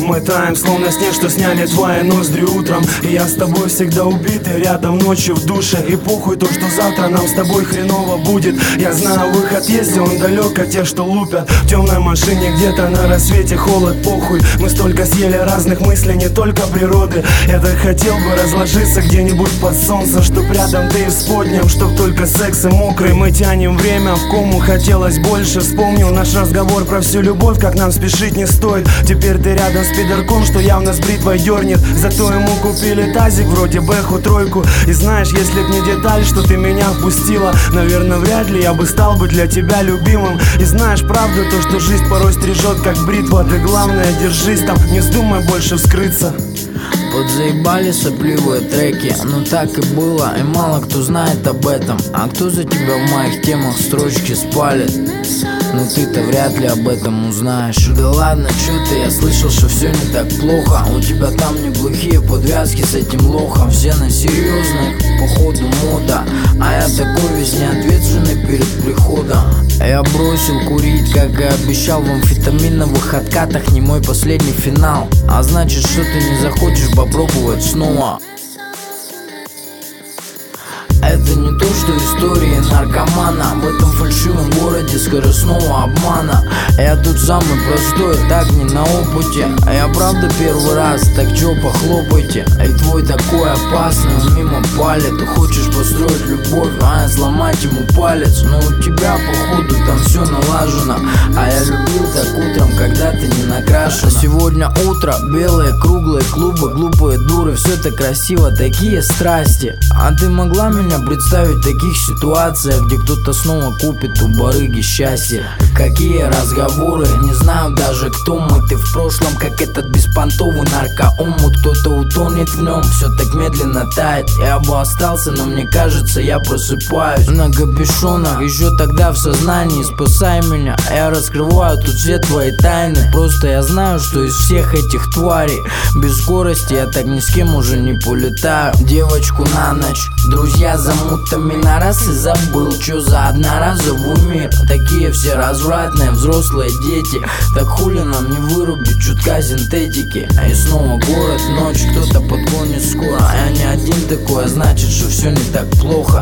мы таем, словно снег, что сняли твои ноздри утром. И я с тобой всегда убитый, рядом ночью в душе. И похуй то, что завтра нам с тобой хреново будет. Я знаю, выход есть, и он далек от тех, что лупят в темной машине где-то на рассвете. Холод, похуй, мы столько съели разных мыслей, не только природы. Я так хотел бы разложиться где-нибудь под солнцем, чтоб рядом ты и с подням, чтоб только секс и мокрый. Мы тянем время в кому, хотелось больше. Вспомнил наш разговор про всю любовь, как нам спешить не стоит. Теперь ты рядом с пидорком, что явно с бритвой дернет. Зато ему купили тазик, вроде Бэху тройку. И знаешь, если б не деталь, что ты меня впустила, наверное, вряд ли я бы стал бы для тебя любимым. И знаешь правду, то, что жизнь порой стрижет, как бритва. Ты главное, держись там, не вздумай больше вскрыться. Подзаебали сопливые треки, но так и было, и мало кто знает об этом. А кто за тебя в моих темах строчки спалит? Но ты-то вряд ли об этом узнаешь. Да ладно, чё ты, я слышал, что все не так плохо. У тебя там неплохие подвязки с этим лохом. Все на серьезных, походу мода. А я такой весь неответственный перед приходом. Я бросил курить, как и обещал, в амфетаминовых откатах. Не мой последний финал, а значит, что ты не захочешь попробовать снова. Это не то, что истории наркомана в этом фальшивом городе скоростного обмана. Я тут самый простой, так не на опыте. Я правда первый раз, так чё, похлопайте. И твой такой опасный, он мимо палит. Ты хочешь построить любовь, а я сломать ему палец. Но у тебя походу там все налажено. А я любил так утром, когда ты не накрашена. Сегодня утро, белые круглые клубы, глупые дуры. Все так красиво, такие страсти. А ты могла меня представить в таких ситуациях, где кто-то снова купит у барыги счастье? Какие разговоры, не знаю даже кто мы. Ты в прошлом, как этот беспонтовый наркоомут. Кто-то утонет в нем, все так медленно тает. Я бы остался, но мне кажется, я просыпаюсь на капюшонах, еще тогда в сознании. Спасай меня, я раскрываю тут все твои тайны. Просто я знаю, что из всех этих тварей без скорости я так ни с кем уже не полетаю. Девочку на ночь, друзья замутами на раз и забыл, чё за одноразовый мир. Такие все развратные взрослые дети. Так хули нам не вырубить чутка синтетики? И снова город, ночь, кто-то подгонит скоро. Я не один такой, а значит, что все не так плохо.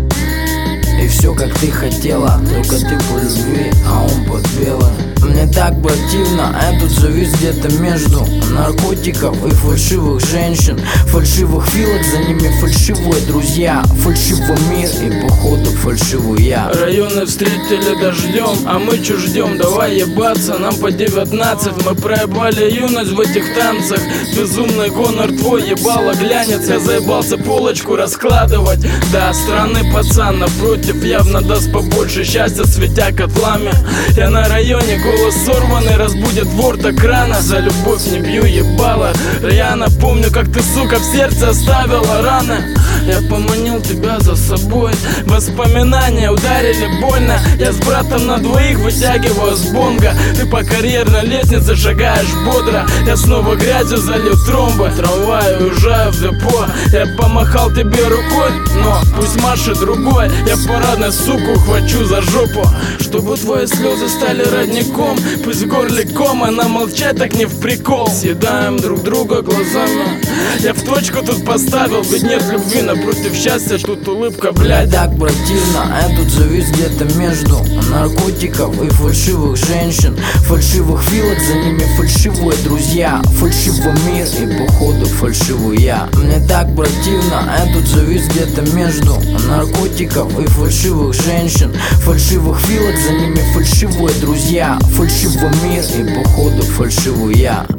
И все как ты хотела, только ты по любви, а он под белым. Мне так противно, я тут завис где-то между наркотиков и фальшивых женщин. Фальшивых филок, за ними фальшивые друзья. Фальшивый мир и походу фальшивый я. Районы встретили дождем, а мы чё ждем? Давай ебаться, нам по 19. Мы проебали юность в этих танцах. Безумный гонор твой, ебало глянец. Я заебался полочку раскладывать. Да, странный пацан напротив явно даст побольше счастья, светя котлами. Я на районе, голос сорванный, разбудит вор так рано. За любовь не бью ебало рьяно. Помню, как ты, сука, в сердце оставила раны. Я поманил тебя за собой, воспоминания ударили больно. Я с братом на двоих вытягиваю с бонга. Ты по карьерной лестнице шагаешь бодро. Я снова грязью залил тромбы. Трамвай, уезжаю в депо. Я помахал тебе рукой, но пусть машет другой. Я парадной суку хвачу за жопу, чтобы твои слезы стали родником. Пусть в горле ком, она молчать так не в прикол. Съедаем друг друга глазами. Я в точку тут поставил, ведь нет любви напротив счастья, тут улыбка, блядь. Так противно, я тут завис где-то между наркотиков и фальшивых женщин. Фальшивых филок, за ними фальшивые друзья. Фальшивый мир и походу фальшивый я. Мне так противно, я тут завис где-то между наркотиков и фальшивых женщин. Фальшивых филок, за ними фальшивые друзья. Фальшивый мир и походу фальшивый я.